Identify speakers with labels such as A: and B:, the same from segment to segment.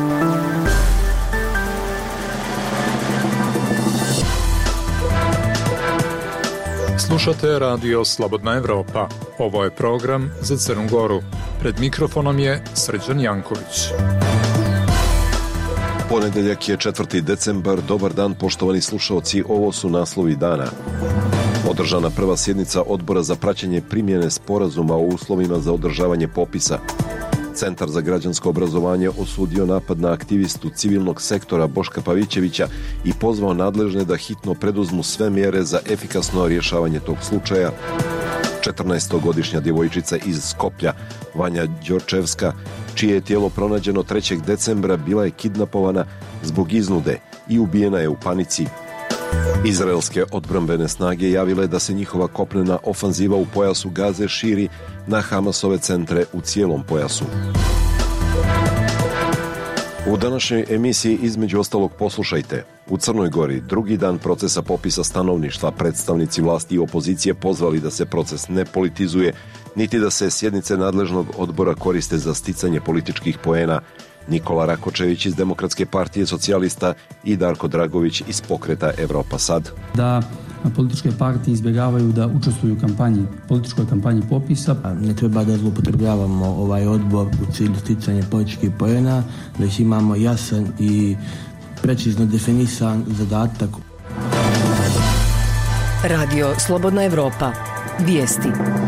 A: Slušate radio Slobodna Evropa. Ovo je program za Crnu Goru. Pred mikrofonom je Srđan Janković.
B: Ponedeljak je 4. decembar. Dobar dan, poštovani slušaoci. Ovo su naslovi dana. Održana prva sjednica Odbora za praćenje primjene sporazuma o uslovima za održavanje popisa. Centar za građansko obrazovanje osudio napad na aktivistu civilnog sektora Boška Pavićevića i pozvao nadležne da hitno preduzmu sve mjere za efikasno rješavanje tog slučaja. 14-godišnja djevojčica iz Skoplja, Vanja Đorčevska, čije je tijelo pronađeno 3. decembra, bila je kidnapovana zbog iznude i ubijena je u panici. Izraelske odbrambene snage javile da se njihova kopnena ofanziva u pojasu Gaze širi na Hamasove centre u cijelom pojasu. U današnjoj emisiji između ostalog poslušajte. U Crnoj Gori drugi dan procesa popisa stanovništva, predstavnici vlasti i opozicije pozvali da se proces ne politizuje, niti da se sjednice nadležnog odbora koriste za sticanje političkih poena. Nikola Rakočević iz Demokratske partije socijalista i Darko Dragović iz pokreta Evropa Sad.
C: Da političke partije izbjegavaju da učestvuju u političkoj kampanji popisa.
D: Ne treba da zloupotrebljavamo ovaj odbor u cilju sticanja političkih poena, već imamo jasan i precizno definisan zadatak.
E: Radio Slobodna Evropa. Vijesti.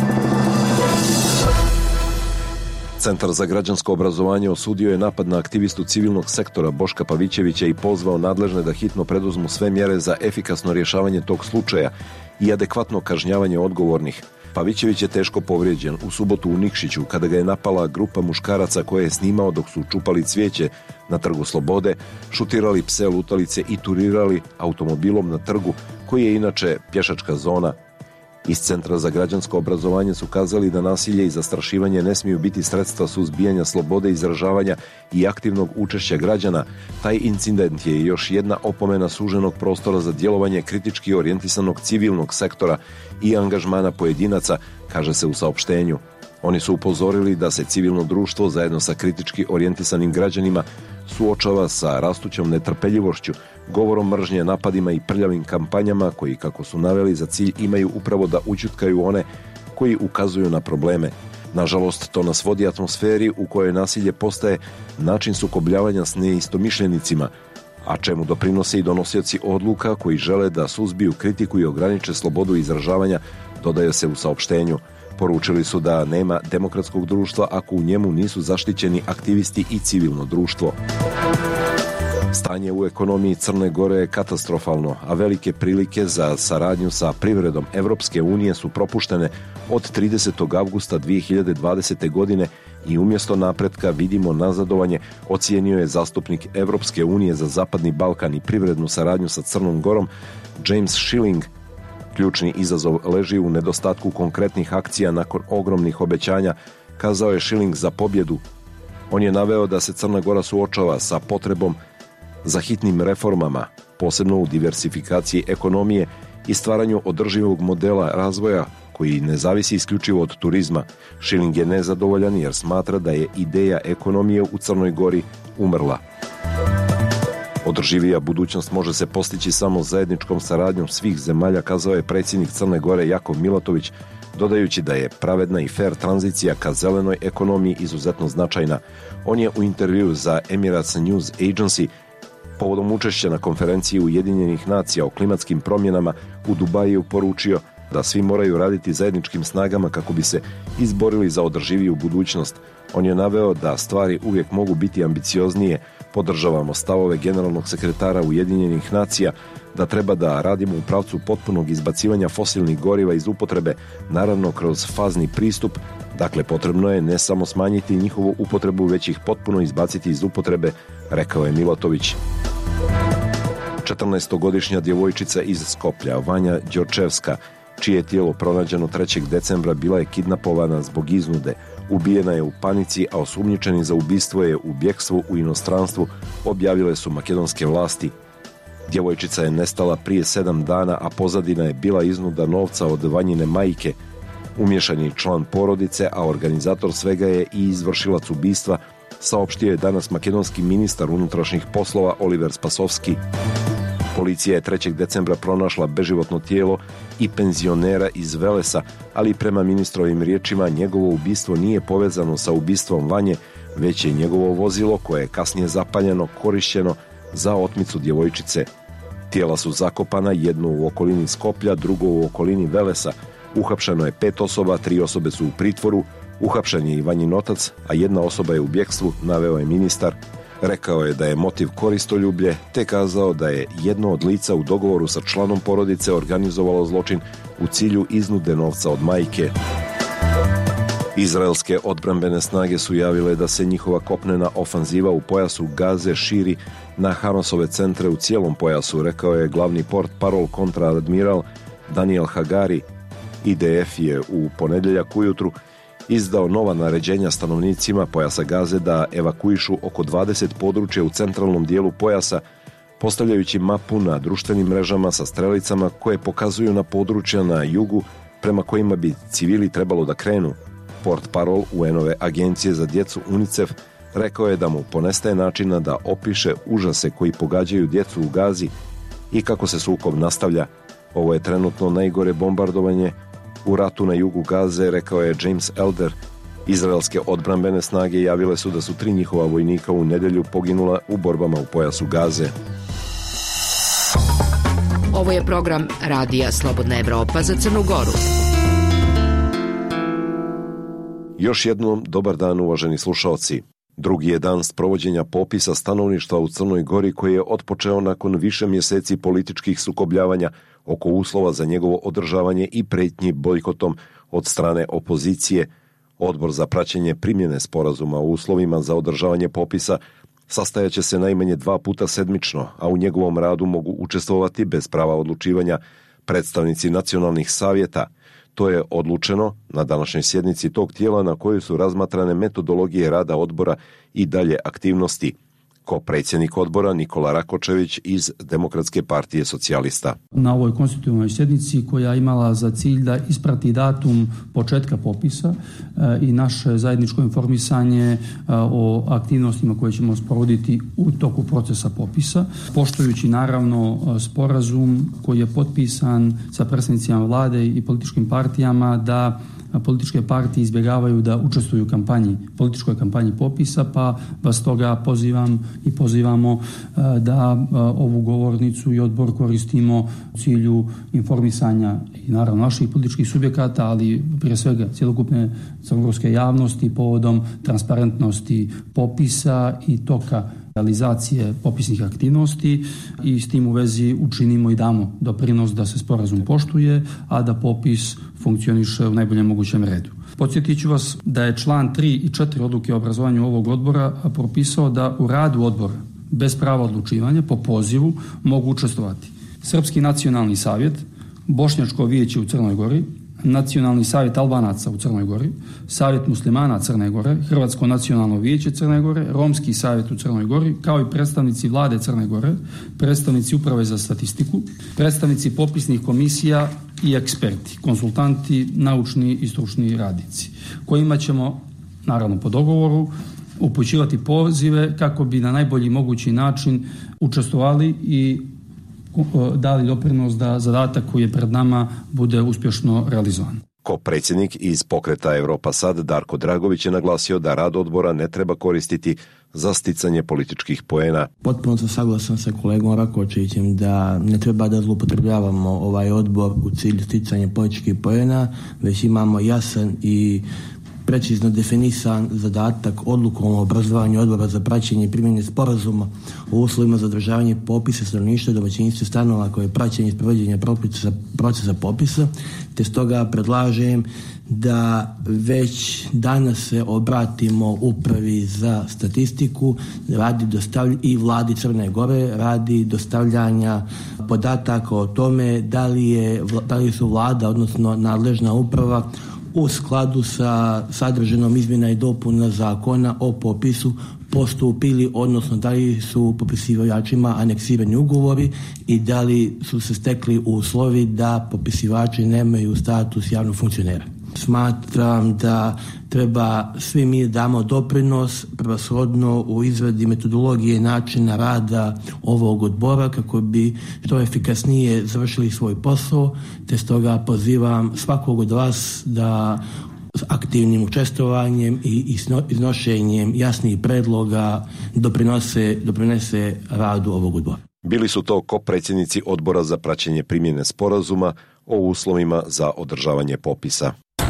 B: Centar za građansko obrazovanje osudio je napad na aktivistu civilnog sektora Boška Pavićevića i pozvao nadležne da hitno preduzmu sve mjere za efikasno rješavanje tog slučaja i adekvatno kažnjavanje odgovornih. Pavićević je teško povrijeđen u subotu u Nikšiću kada ga je napala grupa muškaraca koje je snimao dok su čupali cvijeće na Trgu Slobode, šutirali pse lutalice i turirali automobilom na trgu koji je inače pješačka zona. Iz Centra za građansko obrazovanje su kazali da nasilje i zastrašivanje ne smiju biti sredstva suzbijanja slobode izražavanja i aktivnog učešća građana. Taj incident je još jedna opomena suženog prostora za djelovanje kritički orijentisanog civilnog sektora i angažmana pojedinaca, kaže se u saopštenju. Oni su upozorili da se civilno društvo zajedno sa kritički orijentisanim građanima suočava sa rastućom netrpeljivošću, govorom mržnje, napadima i prljavim kampanjama koji, kako su naveli, za cilj imaju upravo da ućutkaju one koji ukazuju na probleme. Nažalost, to nas vodi atmosferi u kojoj nasilje postaje način sukobljavanja s neistomišljenicima, a čemu doprinose i donosioci odluka koji žele da suzbiju kritiku i ograniče slobodu izražavanja, dodaje se u saopštenju. Poručili su da nema demokratskog društva ako u njemu nisu zaštićeni aktivisti i civilno društvo. Stanje u ekonomiji Crne Gore je katastrofalno, a velike prilike za saradnju sa privredom Evropske unije su propuštene od 30. avgusta 2020. godine i umjesto napretka vidimo nazadovanje, ocijenio je zastupnik Evropske unije za Zapadni Balkan i privrednu saradnju sa Crnom Gorom James Schilling. Ključni izazov leži u nedostatku konkretnih akcija nakon ogromnih obećanja, kazao je Schilling za pobjedu. On je naveo da se Crna Gora suočava sa potrebom za hitnim reformama, posebno u diversifikaciji ekonomije i stvaranju održivog modela razvoja koji ne zavisi isključivo od turizma. Schilling je nezadovoljan jer smatra da je ideja ekonomije u Crnoj Gori umrla. Održivija budućnost može se postići samo zajedničkom saradnjom svih zemalja, kazao je predsjednik Crne Gore Jakov Milatović, dodajući da je pravedna i fair tranzicija ka zelenoj ekonomiji izuzetno značajna. On je u intervju za Emirates News Agency povodom učešća na konferenciji Ujedinjenih nacija o klimatskim promjenama u Dubaju poručio da svi moraju raditi zajedničkim snagama kako bi se izborili za održiviju budućnost. On je naveo da stvari uvijek mogu biti ambicioznije. Podržavamo stavove generalnog sekretara Ujedinjenih nacija da treba da radimo u pravcu potpunog izbacivanja fosilnih goriva iz upotrebe, naravno kroz fazni pristup. Dakle, potrebno je ne samo smanjiti njihovu upotrebu, već ih potpuno izbaciti iz upotrebe, rekao je Milatović. 14-godišnja djevojčica iz Skoplja, Vanja Đorčevska, čije je tijelo pronađeno 3. decembra, bila je kidnapovana zbog iznude. Ubijena je u panici, a osumnjičeni za ubistvo je u bjegstvu u inostranstvu, objavile su makedonske vlasti. Djevojčica je nestala prije 7 dana, a pozadina je bila iznuda novca od Vanjine majke. Umješan je član porodice, a organizator svega je i izvršilac ubistva, saopštio je danas makedonski ministar unutrašnjih poslova Oliver Spasovski. Policija je 3. decembra pronašla beživotno tijelo i penzionera iz Velesa, ali prema ministrovim riječima njegovo ubistvo nije povezano sa ubistvom Vanje, već je njegovo vozilo koje je kasnije zapaljeno korišćeno za otmicu djevojčice. Tijela su zakopana, jedno u okolini Skoplja, drugo u okolini Velesa. Uhapšeno je 5 osoba, 3 osobe su u pritvoru, uhapšen je i Vanjin otac, a jedna osoba je u bjekstvu, naveo je ministar. Rekao je da je motiv koristoljublje, te kazao da je jedno od lica u dogovoru sa članom porodice organizovalo zločin u cilju iznude novca od majke. Izraelske odbrambene snage su javile da se njihova kopnena ofanziva u pojasu Gaze širi na Hamasove centre u cijelom pojasu, rekao je glavni portparol kontraadmiral Daniel Hagari. IDF je u ponedjeljak ujutru izdao nova naređenja stanovnicima pojasa Gaze da evakuišu oko 20 područja u centralnom dijelu pojasa, postavljajući mapu na društvenim mrežama sa strelicama koje pokazuju na područja na jugu prema kojima bi civili trebalo da krenu. Portparol UN-ove agencije za djecu UNICEF rekao je da mu ponestaje načina da opiše užase koji pogađaju djecu u Gazi i kako se sukob nastavlja. Ovo je trenutno najgore bombardovanje u ratu na jugu Gaze, rekao je James Elder. Izraelske odbrambene snage javile su da su 3 njihova vojnika u nedjelju poginula u borbama u pojasu Gaze.
E: Ovo je program Radija Slobodna Evropa za Crnu Goru.
B: Još jednom dobar dan, uvaženi slušaoci. Drugi je dan sprovođenja popisa stanovništva u Crnoj Gori koji je otpočeo nakon više mjeseci političkih sukobljavanja oko uslova za njegovo održavanje i prijetnji bojkotom od strane opozicije. Odbor za praćenje primjene sporazuma o uslovima za održavanje popisa sastajaće se najmanje 2 puta sedmično, a u njegovom radu mogu učestvovati bez prava odlučivanja predstavnici nacionalnih savjeta. To je odlučeno na današnjoj sjednici tog tijela na kojoj su razmatrane metodologije rada odbora i dalje aktivnosti. Ko predsjednik odbora Nikola Rakočević iz Demokratske partije socijalista.
C: Na ovoj konstitutivnoj sjednici koja imala za cilj da isprati datum početka popisa i naše zajedničko informisanje o aktivnostima koje ćemo sprovoditi u toku procesa popisa, poštujući naravno sporazum koji je potpisan sa predstavnicima vlade i političkim partijama da političke partije izbjegavaju da učestvuju u političkoj kampanji popisa, pa vas toga pozivam i pozivamo da ovu govornicu i odbor koristimo u cilju informisanja i naravno naših političkih subjekata, ali prije svega cjelokupne crnogorske javnosti povodom transparentnosti popisa i toka realizacije popisnih aktivnosti i s tim u vezi učinimo i damo doprinos da se sporazum poštuje, a da popis funkcioniše u najboljem mogućem redu. Podsjetit ću vas da je član 3 i 4 odluke o obrazovanju ovog odbora propisao da u radu odbora bez prava odlučivanja po pozivu mogu učestvovati Srpski nacionalni savjet, Bošnjačko vijeće u Crnoj Gori, Nacionalni savjet Albanaca u Crnoj Gori, Savjet muslimana Crne Gore, Hrvatsko nacionalno vijeće Crne Gore, Romski savjet u Crnoj Gori, kao i predstavnici vlade Crne Gore, predstavnici uprave za statistiku, predstavnici popisnih komisija i eksperti, konsultanti, naučni i stručni radnici, kojima ćemo, naravno po dogovoru, upućivati pozive kako bi na najbolji mogući način učestvovali i dali doprinos da zadatak koji je pred nama bude uspješno realizovan.
B: Ko predsjednik iz pokreta Europa Sad Darko Dragović je naglasio da rad odbora ne treba koristiti za sticanje političkih poena.
D: Potpuno sam saglasan sa kolegom Rakočevićem da ne treba da zloupotrebljavamo ovaj odbor u cilju sticanja političkih poena, već imamo jasan i precizno definisan zadatak odlukom o obrazovanju odbora za praćenje i primjene sporazuma o uslovima za održavanje popisa stanovništva, domaćinstva, stanova koje je praćenje i sprovođenja procesa popisa, te stoga predlažem da već danas se obratimo upravi za statistiku i vladi Crne Gore radi dostavljanja podataka o tome da li su vlada, odnosno nadležna uprava, u skladu sa sadrženom izmjena i dopuna zakona o popisu postupili, odnosno da li su popisivačima aneksirani ugovori i da li su se stekli uslovi da popisivači nemaju status javnog funkcionera. smatram da treba svi mi damo doprinos prevashodno u izradi metodologije i načina rada ovog odbora kako bi što efikasnije završili svoj posao, te stoga pozivam svakog od vas da s aktivnim učestvovanjem i iznošenjem jasnih predloga doprinese radu ovog odbora.
B: Bili su to kopredsjednici Odbora za praćenje primjene sporazuma o uslovima za održavanje popisa.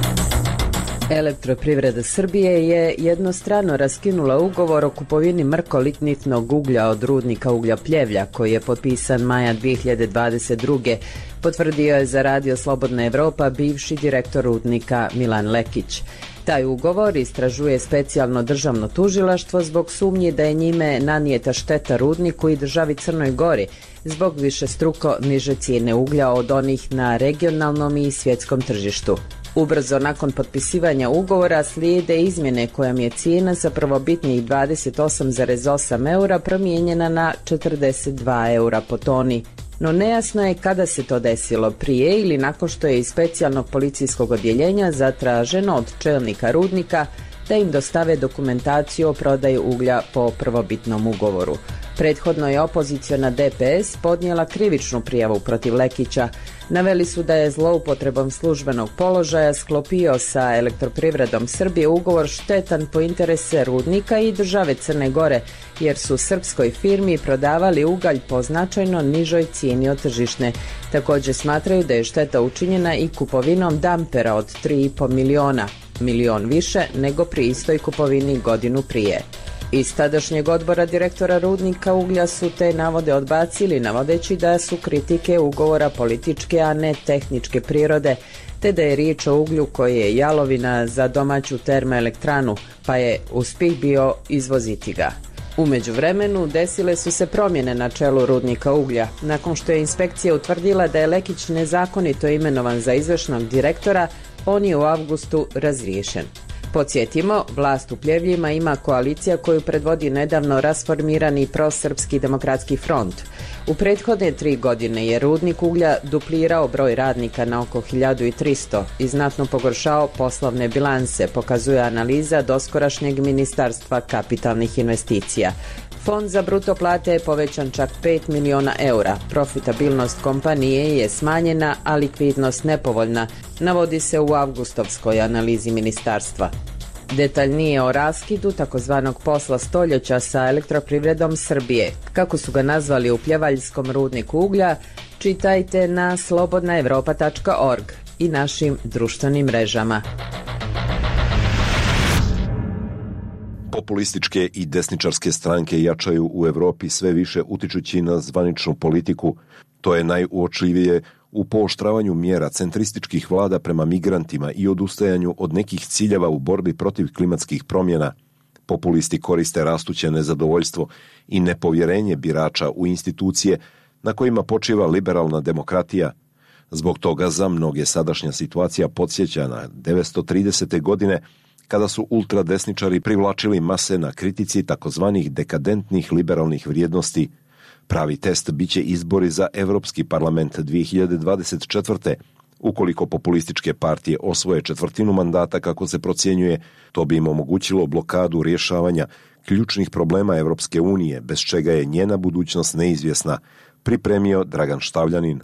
F: Elektroprivreda Srbije je jednostrano raskinula ugovor o kupovini mrkolignitnog uglja od rudnika uglja Pljevlja, koji je potpisan maja 2022. Potvrdio je za Radio Slobodna Evropa bivši direktor rudnika Milan Lekić. Taj ugovor istražuje specijalno državno tužilaštvo zbog sumnji da je njime nanijeta šteta rudniku i državi Crnoj Gori zbog višestruko niže cijene uglja od onih na regionalnom i svjetskom tržištu. Ubrzo nakon potpisivanja ugovora slijede izmjene kojom je cijena za prvobitnih 28,8 eura promijenjena na 42 eura po toni. No nejasno je kada se to desilo, prije ili nakon što je iz specijalnog policijskog odjeljenja zatraženo od čelnika rudnika da im dostave dokumentaciju o prodaji uglja po prvobitnom ugovoru. Prethodno je opoziciona DPS podnijela krivičnu prijavu protiv Lekića. Naveli su da je zloupotrebom službenog položaja sklopio sa Elektroprivredom Srbije ugovor štetan po interese rudnika i države Crne Gore, jer su srpskoj firmi prodavali ugalj po značajno nižoj cijeni od tržišne. Također smatraju da je šteta učinjena i kupovinom dampera od 3,5 miliona, milion više nego pri istoj kupovini godinu prije. Iz tadašnjeg odbora direktora rudnika uglja su te navode odbacili, navodeći da su kritike ugovora političke, a ne tehničke prirode, te da je riječ o uglju koji je jalovina za domaću termoelektranu, pa je uspjeh bio izvoziti ga. U međuvremenu desile su se promjene na čelu rudnika uglja. Nakon što je inspekcija utvrdila da je Lekić nezakonito imenovan za izvršnog direktora, on je u avgustu razriješen. Podsjetimo, vlast u Pljevljima ima koalicija koju predvodi nedavno rasformirani prosrpski demokratski front. U prethodne 3 godine je rudnik uglja duplirao broj radnika na oko 1300 i znatno pogoršao poslovne bilanse, pokazuje analiza doskorašnjeg Ministarstva kapitalnih investicija. Fond za bruto plate je povećan čak 5 miliona eura. Profitabilnost kompanije je smanjena, a likvidnost nepovoljna, navodi se u avgustovskoj analizi ministarstva. Detaljnije o raskidu takozvanog posla stoljeća sa Elektroprivredom Srbije, kako su ga nazvali u pljevaljskom rudniku uglja, čitajte na slobodnaevropa.org i našim društvenim mrežama.
B: Populističke i desničarske stranke jačaju u Europi sve više utičući na zvaničnu politiku. To je najuočljivije u pooštravanju mjera centrističkih vlada prema migrantima i odustajanju od nekih ciljeva u borbi protiv klimatskih promjena. Populisti koriste rastuće nezadovoljstvo i nepovjerenje birača u institucije na kojima počiva liberalna demokratija. Zbog toga za mnoge sadašnja situacija podsjeća na 1930. godine, kada su ultradesničari privlačili mase na kritici takozvanih dekadentnih liberalnih vrijednosti. Pravi test biće izbori za Europski parlament 2024. Ukoliko populističke partije osvoje četvrtinu mandata, kako se procjenjuje, to bi im omogućilo blokadu rješavanja ključnih problema Europske unije, bez čega je njena budućnost neizvjesna, pripremio Dragan Štavljanin.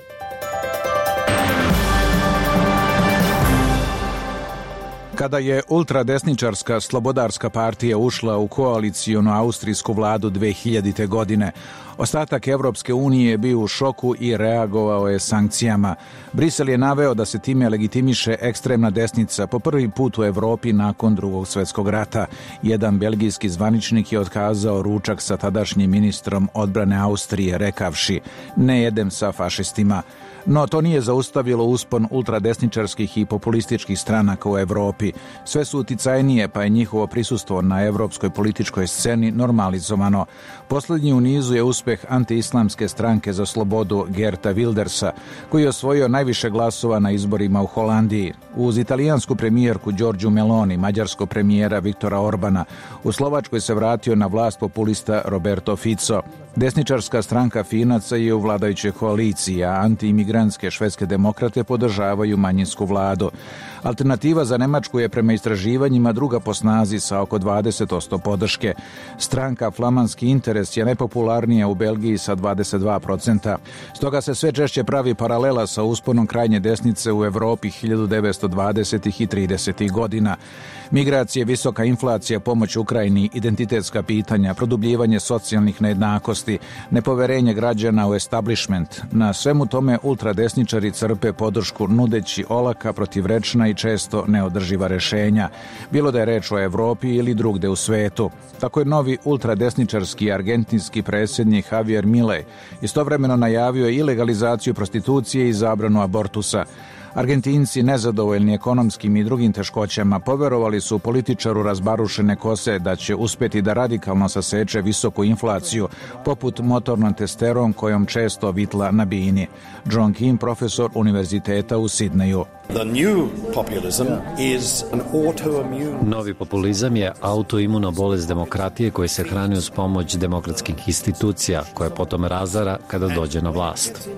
G: Kada je ultradesničarska Slobodarska partija ušla u koalicijonu austrijsku vladu 2000. godine, ostatak Evropske unije je bio u šoku i reagovao je sankcijama. Brisel je naveo da se time legitimiše ekstremna desnica po prvi put u Evropi nakon Drugog svjetskog rata. Jedan belgijski zvaničnik je otkazao ručak sa tadašnjim ministrom odbrane Austrije, rekavši: "Ne jedem sa fašistima." No to nije zaustavilo uspon ultradesničarskih i populističkih stranaka u Evropi. Sve su uticajnije, pa je njihovo prisustvo na evropskoj političkoj sceni normalizovano. Posljednji u nizu je uspjeh antiislamske stranke za slobodu Geerta Wildersa, koji je osvojio najviše glasova na izborima u Holandiji. Uz italijansku premijerku Giorgiu Meloni, mađarskog premijera Viktora Orbana, u Slovačkoj se vratio na vlast populista Roberto Fico. Desničarska stranka Finaca je u vladajućoj koaliciji, a antiimigrantske švedske demokrate podržavaju manjinsku vladu. Alternativa za Nemačku je prema istraživanjima druga po snazi sa oko 20% podrške. Stranka Flamanski interes je najpopularnija u Belgiji sa 22%. Stoga se sve češće pravi paralela sa usponom krajnje desnice u Evropi 1920. i 30. godina. Migracije, visoka inflacija, pomoć Ukrajini, identitetska pitanja, produbljivanje socijalnih nejednakosti, nepoverenje građana u establishment. Na svemu tome ultradesničari crpe podršku nudeći olaka, protivrečna i često neodrživa rešenja, bilo da je reč o Evropi ili drugde u svetu. Tako je novi ultradesničarski argentinski predsjednik Javier Milei istovremeno najavio i legalizaciju prostitucije i zabranu abortusa. Argentinci, nezadovoljni ekonomskim i drugim teškoćama, poverovali su političaru razbarušene kose da će uspjeti da radikalno saseče visoku inflaciju, poput motornom testerom kojom često vitla na bini. John Kim, profesor univerziteta u Sidneju.
H: Novi populizam je autoimuna bolest demokratije koja se hrani uz pomoć demokratskih institucija, koja potom razara kada dođe na vlast.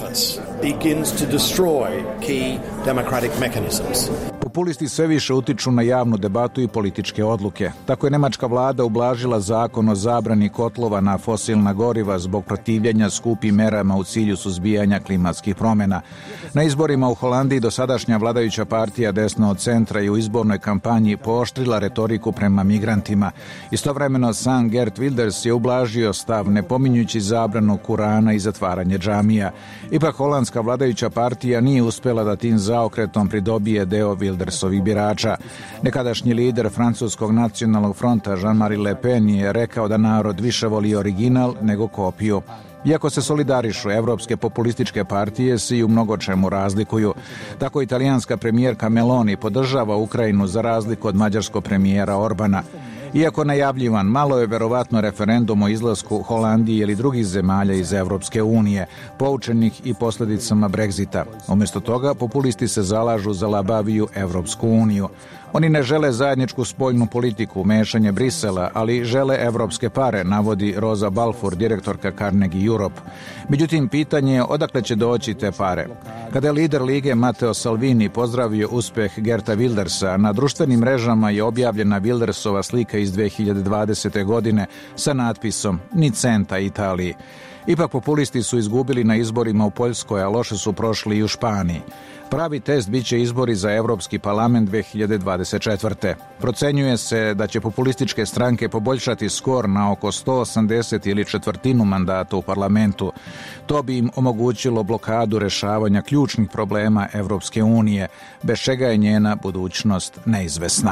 G: Populisti sve više utiču na javnu debatu i političke odluke. Tako je nemačka vlada ublažila zakon o zabrani kotlova na fosilna goriva zbog protivljenja skupim merama u cilju suzbijanja klimatskih promjena. Na izborima u Holandiji dosadašnja vladajuća partija desno od centra je u izbornoj kampanji pooštrila retoriku prema migrantima. Istovremeno sam Geert Wilders je ublažio stav ne pominjući zabranu Kurana i zatvaranje džamija. Ipak holandska vladajuća partija nije uspjela da tim zaokretom pridobije deo Wildersovih birača. Nekadašnji lider francuskog nacionalnog fronta Jean-Marie Le Pen je rekao da narod više voli original nego kopiju. Iako se solidarišu, evropske populističke partije se i u mnogo čemu razlikuju. Tako italijanska premijerka Meloni podržava Ukrajinu za razliku od mađarskog premijera Orbana. Iako najavljivan, malo je verovatno referendum o izlasku Holandije ili drugih zemalja iz Evropske unije, poučenih i posljedicama Brexita. Umjesto toga, populisti se zalažu za labaviju Evropsku uniju. Oni ne žele zajedničku spoljnu politiku, mešanje Brisela, ali žele evropske pare, navodi Rosa Balfour, direktorka Carnegie Europe. Međutim, pitanje je odakle će doći te pare. Kada je lider lige Matteo Salvini pozdravio uspeh Geerta Wildersa, na društvenim mrežama je objavljena Wildersova slika iz 2020. godine sa natpisom "Ni centa Italiji". Ipak populisti su izgubili na izborima u Poljskoj, a loše su prošli i u Španiji. Pravi test bit će izbori za Evropski parlament 2024. Procenjuje se da će populističke stranke poboljšati skor na oko 180 ili četvrtinu mandata u parlamentu. To bi im omogućilo blokadu rešavanja ključnih problema Evropske unije, bez čega je njena budućnost neizvesna.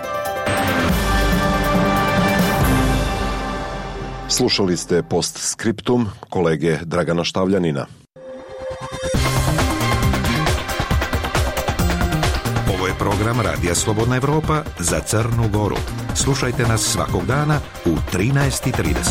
B: Slušali ste Postscriptum kolege Dragana Štavljanina.
I: Ovo je program Radija Slobodna Evropa za Crnu Goru. Slušajte nas svakog dana u 13:30.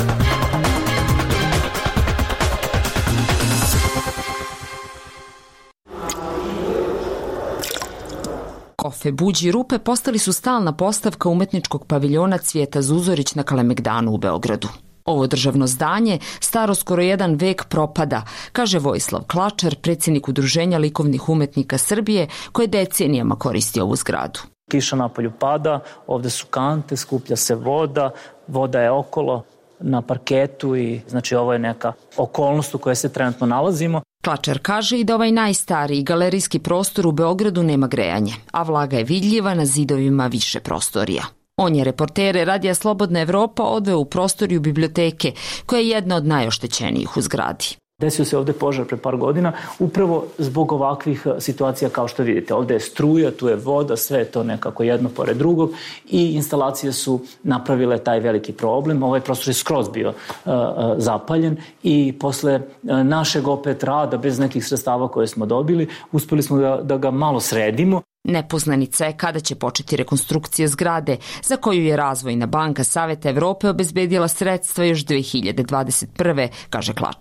J: Kofe, buđi i rupe postali su stalna postavka umetničkog paviljona Cvijeta Zuzorić na Kalemegdanu u Beogradu. Ovo državno zdanje, staro skoro jedan vek, propada, kaže Vojislav Klačar, predsjednik Udruženja likovnih umetnika Srbije, koji decenijama koristi ovu zgradu.
K: Kiša napolju pada, ovde su kante, skuplja se voda, voda je okolo na parketu i znači ovo je neka okolnost u kojoj se trenutno nalazimo.
J: Klačar kaže i da ovaj najstariji galerijski prostor u Beogradu nema grejanje, a vlaga je vidljiva na zidovima više prostorija. On je reportere Radija Slobodna Evropa odveo u prostoriju biblioteke, koja je jedna od najoštećenijih u zgradi.
K: Desio se ovde požar pre par godina, upravo zbog ovakvih situacija kao što vidite. Ovde je struja, tu je voda, sve je to nekako jedno pored drugog i instalacije su napravile taj veliki problem. Ovaj prostor je skroz bio zapaljen i posle našeg opet rada, bez nekih sredstava koje smo dobili, uspeli smo da ga malo sredimo.
J: Nepoznanica je kada će početi rekonstrukcija zgrade, za koju je Razvojna banka Saveta Evrope obezbedila sredstva još 2021. kaže Klačar.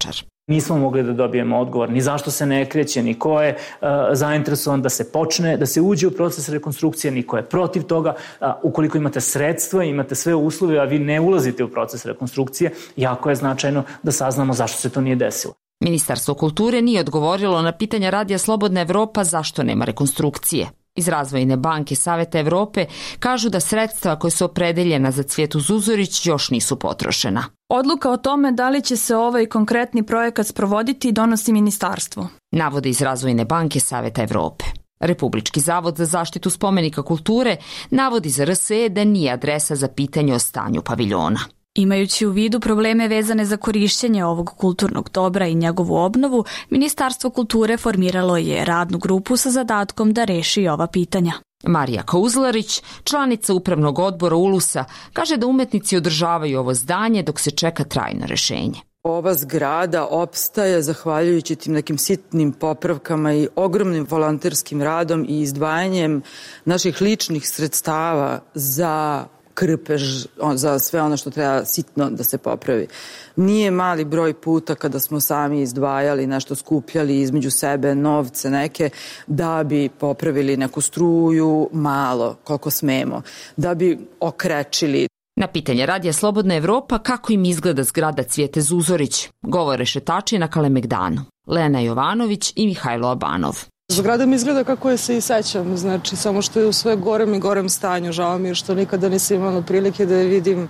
K: Nismo mogli da dobijemo odgovor ni zašto se ne kreće, ni ko je zainteresovan da se počne, da se uđe u proces rekonstrukcije, ni ko je protiv toga. Ukoliko imate sredstva, imate sve uslove, a vi ne ulazite u proces rekonstrukcije, jako je značajno da saznamo zašto se to nije desilo.
J: Ministarstvo kulture nije odgovorilo na pitanja Radija Slobodna Evropa zašto nema rekonstrukcije. Iz Razvojne banke Saveta Evrope kažu da sredstva koje su opredeljena za Cvijetu Zuzorić još nisu potrošena.
L: Odluka o tome da li će se ovaj konkretni projekat sprovoditi donosi ministarstvo,
J: navode iz Razvojne banke Saveta Evrope. Republički zavod za zaštitu spomenika kulture navodi za RSE da nije adresa za pitanje o stanju paviljona.
L: Imajući u vidu probleme vezane za korišćenje ovog kulturnog dobra i njegovu obnovu, Ministarstvo kulture formiralo je radnu grupu sa zadatkom da reši ova pitanja.
J: Marija Kauzlarić, članica upravnog odbora ULUS-a, kaže da umetnici održavaju ovo zdanje dok se čeka trajno rešenje.
M: Ova zgrada opstaje zahvaljujući tim nekim sitnim popravkama i ogromnim volonterskim radom i izdvajanjem naših ličnih sredstava za krpež, za sve ono što treba sitno da se popravi. Nije mali broj puta kada smo sami izdvajali, nešto skupljali između sebe, novce neke, da bi popravili neku struju, malo, koliko smemo, da bi okrečili.
J: Na pitanje Radija Slobodna Evropa kako im izgleda zgrada Cvijete Zuzorić, govore šetači na Kalemegdanu, Lena Jovanović i Mihajlo Abanov.
N: Zgrada mi izgleda kako je se i sećam, znači samo što je u sve gorem i gorem stanju. Žao mi je što nikada nisam imala prilike da je vidim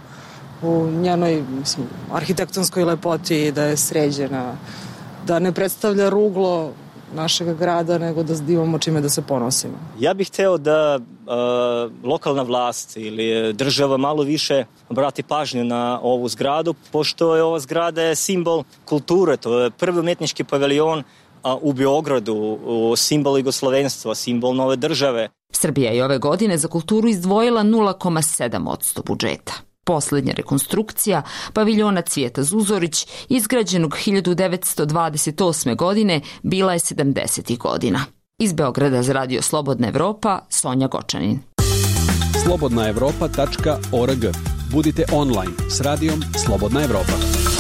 N: u njenoj arhitektonskoj lepoti, da je sređena, da ne predstavlja ruglo našeg grada, nego da imamo čime da se ponosimo.
O: Ja bih hteo da lokalna vlast ili država malo više obrati pažnju na ovu zgradu, pošto je ova zgrada je simbol kulture, to je prvi umetnički paviljon u Beogradu, simbol jugoslovenstva, simbol nove države.
J: Srbija je ove godine za kulturu izdvojila 0,7% budžeta. Poslednja rekonstrukcija paviljona Cvijeta Zuzorić, izgrađenog 1928. godine, bila je 70. godina. Iz Beograda za Radio Slobodna Evropa, Sonja Gočanin.
P: slobodnaevropa.org. Budite online s radijom Slobodna Evropa.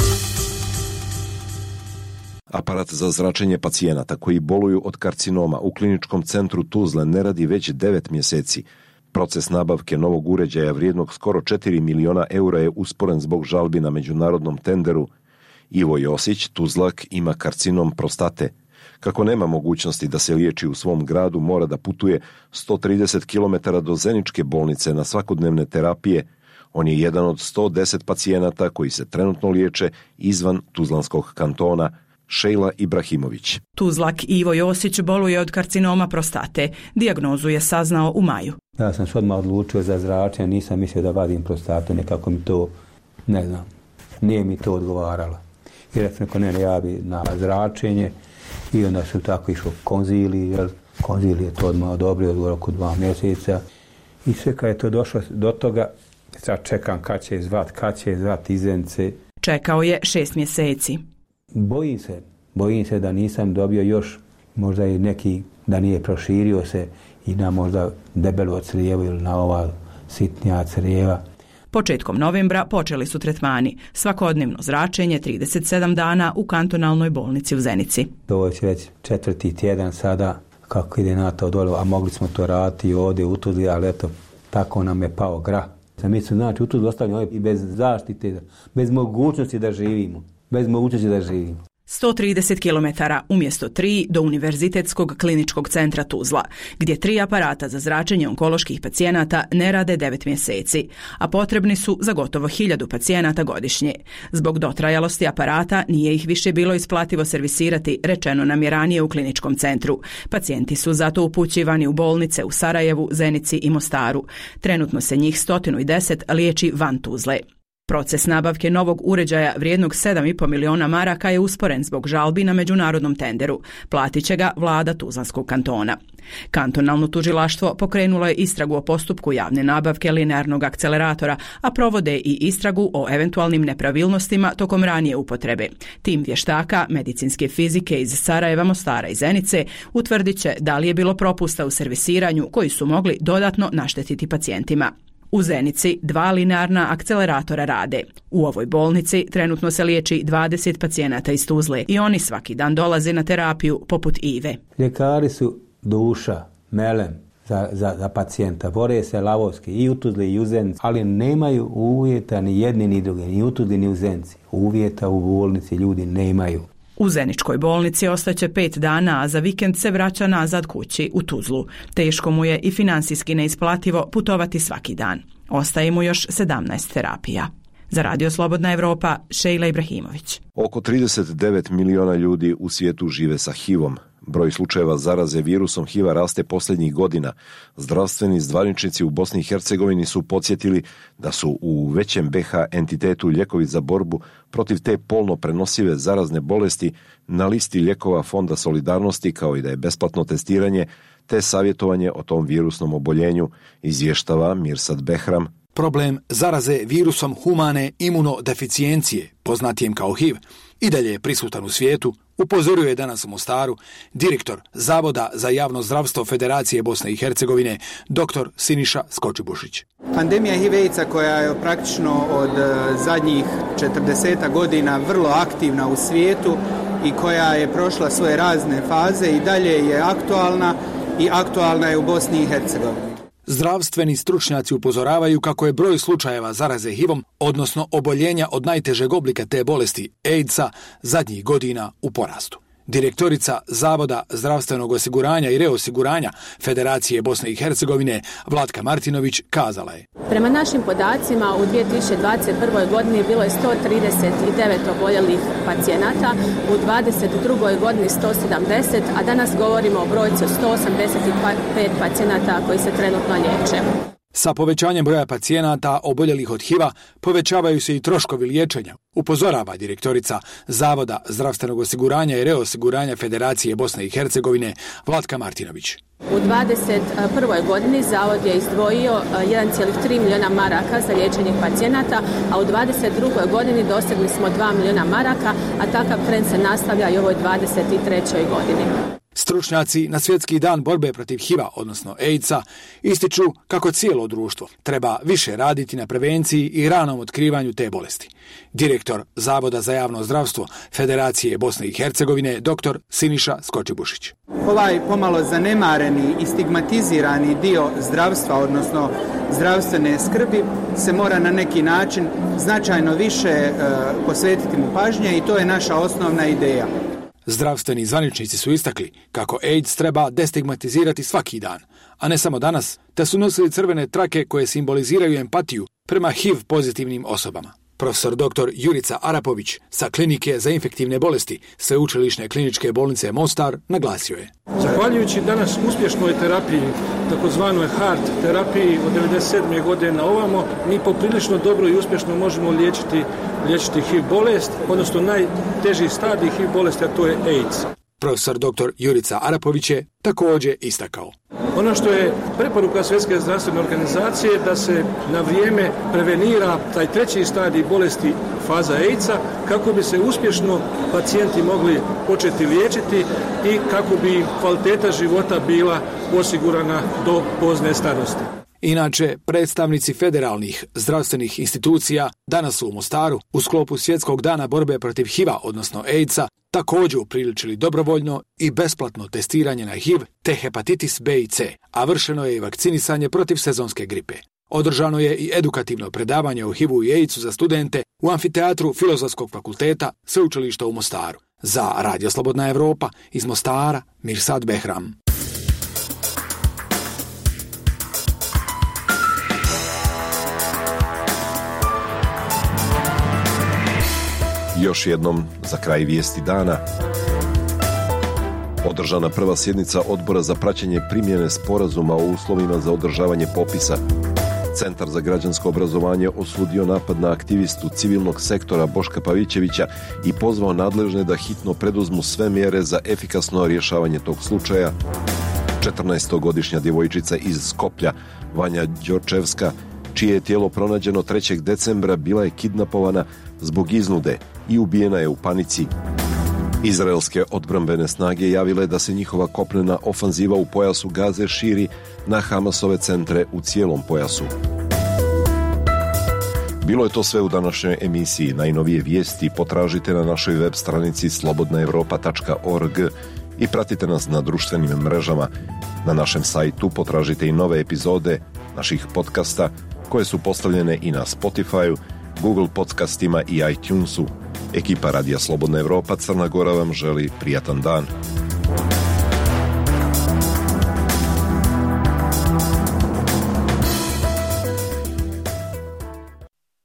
B: Aparat za zračenje pacijenata koji boluju od karcinoma u kliničkom centru Tuzla ne radi već 9 mjeseci. Proces nabavke novog uređaja vrijednog skoro 4 miliona eura je usporen zbog žalbi na međunarodnom tenderu. Ivo Josić, Tuzlak, ima karcinom prostate. Kako nema mogućnosti da se liječi u svom gradu, mora da putuje 130 km do Zeničke bolnice na svakodnevne terapije. On je jedan od 110 pacijenata koji se trenutno liječe izvan Tuzlanskog kantona. Šejla Ibrahimović.
Q: Tuzlak Ivo Josić boluje od karcinoma prostate. Dijagnozu je saznao u maju.
R: Ja sam se odmah odlučio za zračenje, nisam mislio da vadim prostatu, nekako mi to, ne znam, nije mi to odgovaralo. I rekao, ne, ja bi na zračenje i onda su tako išlo konziliji, jer konzilij je to odmah odobrio u roku 2 mjeseca. I sve kad je to došlo do toga, sad čekam kad će zvat izence.
Q: Čekao je 6 mjeseci.
R: Bojim se da nisam dobio još, možda i neki, da nije proširio se i na možda debelo crijevo ili na ova sitnija crijeva.
Q: Početkom novembra počeli su tretmani. Svakodnevno zračenje 37 dana u kantonalnoj bolnici u Zenici.
R: To je već 4. tjedan sada kako ide na to dole, a mogli smo to raditi ovdje u Tuzli, ali eto, tako nam je pao grah. Mi smo znači u Tuzli ostavljeni i bez zaštite, bez mogućnosti da živimo.
Q: 130 km umjesto 3 do Univerzitetskog kliničkog centra Tuzla, gdje 3 aparata za zračenje onkoloških pacijenata ne rade 9 mjeseci, a potrebni su za gotovo 1000 pacijenata godišnje. Zbog dotrajalosti aparata nije ih više bilo isplativo servisirati, rečeno nam je ranije u kliničkom centru. Pacijenti su zato upućivani u bolnice u Sarajevu, Zenici i Mostaru. Trenutno se njih 110 liječi van Tuzle. Proces nabavke novog uređaja vrijednog 7,5 miliona maraka je usporen zbog žalbi na međunarodnom tenderu. Platit će ga vlada Tuzlanskog kantona. Kantonalno tužilaštvo pokrenulo je istragu o postupku javne nabavke linearnog akceleratora, a provode i istragu o eventualnim nepravilnostima tokom ranije upotrebe. Tim vještaka medicinske fizike iz Sarajeva, Mostara i Zenice utvrdit će da li je bilo propusta u servisiranju koji su mogli dodatno naštetiti pacijentima. U Zenici 2 linearna akceleratora rade. U ovoj bolnici trenutno se liječi 20 pacijenata iz Tuzle i oni svaki dan dolaze na terapiju poput Ive.
R: Ljekari su duša, melem za pacijenta. Bore se lavovski i u Tuzli i u Zenici, ali nemaju uvjeta ni jedni ni drugi, ni u Tuzli ni u Zenici. Uvjeta u bolnici ljudi nemaju.
Q: U Zeničkoj bolnici ostaće 5 dana, a za vikend se vraća nazad kući u Tuzlu. Teško mu je i financijski neisplativo putovati svaki dan. Ostaje mu još 17 terapija. Za Radio Slobodna Evropa, Šejla Ibrahimović.
B: Oko 39 miliona ljudi u svijetu žive sa HIV-om. Broj slučajeva zaraze virusom HIV-a raste posljednjih godina. Zdravstveni zvaničnici u Bosni i Hercegovini su podsjetili da su u većem BiH entitetu lijekovi za borbu protiv te polno prenosive zarazne bolesti na listi lijekova Fonda solidarnosti, kao i da je besplatno testiranje te savjetovanje o tom virusnom oboljenju, izvještava Mirsad Behram.
S: Problem zaraze virusom humane imunodeficijencije, poznatijem kao HIV, i dalje je prisutan u svijetu, upozorio je danas u Mostaru direktor Zavoda za javno zdravstvo Federacije Bosne i Hercegovine, dr. Siniša Skočibušić.
T: Pandemija HIV-a koja je praktično od zadnjih 40 godina vrlo aktivna u svijetu i koja je prošla svoje razne faze i dalje je aktualna i aktualna je u Bosni i Hercegovini.
S: Zdravstveni stručnjaci upozoravaju kako je broj slučajeva zaraze HIV-om, odnosno oboljenja od najtežeg oblika te bolesti, AIDS-a, zadnjih godina u porastu. Direktorica Zavoda zdravstvenog osiguranja i reosiguranja Federacije Bosne i Hercegovine, Vlatka Martinović, kazala je:
U: Prema našim podacima u 2021. godini bilo je 139 oboljelih pacijenata, u 2022. godini 170, a danas govorimo o brojci od 185 pacijenata koji se trenutno liječe.
S: Sa povećanjem broja pacijenata oboljelih od HIV-a povećavaju se i troškovi liječenja, upozorava direktorica Zavoda zdravstvenog osiguranja i reosiguranja Federacije Bosne i Hercegovine, Vlatka Martinović.
U: U 2021. godini Zavod je izdvojio 1,3 milijuna maraka za liječenje pacijenata, a u 2022. godini dosegli smo 2 milijuna maraka, a takav trend se nastavlja i u ovoj 2023. godini.
S: Stručnjaci na Svjetski dan borbe protiv HIV-a, odnosno AIDS-a, ističu kako cijelo društvo treba više raditi na prevenciji i ranom otkrivanju te bolesti. Direktor Zavoda za javno zdravstvo Federacije Bosne i Hercegovine, dr. Siniša Skočibušić.
T: Ovaj pomalo zanemareni i stigmatizirani dio zdravstva, odnosno zdravstvene skrbi, se mora na neki način značajno više posvetiti mu pažnje i to je naša osnovna ideja.
S: Zdravstveni zvaničnici su istakli kako AIDS treba destigmatizirati svaki dan, a ne samo danas, te su nosili crvene trake koje simboliziraju empatiju prema HIV pozitivnim osobama. Profesor dr. Jurica Arapović sa Klinike za infektivne bolesti Sveučilišne kliničke bolnice Mostar naglasio je:
V: Zahvaljujući danas uspješnoj terapiji, takozvanoj HART terapiji od 1997. godine na ovamo, mi poprilično dobro i uspješno možemo liječiti HIV bolest, odnosno najteži stadij HIV bolesti, a to je AIDS.
S: Profesor dr. Jurica Arapović je također istakao:
V: Ono što je preporuka Svjetske zdravstvene organizacije da se na vrijeme prevenira taj treći stadij bolesti, faza AIDS-a, kako bi se uspješno pacijenti mogli početi liječiti i kako bi kvaliteta života bila osigurana do pozne starosti.
S: Inače, predstavnici federalnih zdravstvenih institucija danas su u Mostaru u sklopu Svjetskog dana borbe protiv HIV-a, odnosno AIDS-a, također upriličili dobrovoljno i besplatno testiranje na HIV te hepatitis B i C, a vršeno je i vakcinisanje protiv sezonske gripe. Održano je i edukativno predavanje o HIV-u i AIDS-u za studente u amfiteatru Filozofskog fakulteta Sveučilišta u Mostaru. Za Radio Slobodna Evropa iz Mostara, Mirsad Behram.
B: Još jednom za kraj vijesti dana. Održana prva sjednica Odbora za praćenje primjene sporazuma o uslovima za održavanje popisa. Centar za građansko obrazovanje osudio napad na aktivistu civilnog sektora Boška Pavićevića i pozvao nadležne da hitno preduzmu sve mjere za efikasno rješavanje tog slučaja. 14-godišnja djevojčica iz Skoplja, Vanja Đorčevska, čije je tijelo pronađeno 3. decembra, bila je kidnapovana zbog iznude i ubijena je u panici. Izraelske odbrambene snage javile da se njihova kopnena ofanziva u pojasu Gaze širi na Hamasove centre u cijelom pojasu. Bilo je to sve u današnjoj emisiji. Najnovije vijesti potražite na našoj web stranici slobodnaevropa.org i pratite nas na društvenim mrežama. Na našem sajtu potražite i nove epizode naših podcasta koje su postavljene i na Spotify-u, Google podcastima i iTunesu. Ekipa Radija Slobodna Evropa Crna Gora vam želi prijatan dan.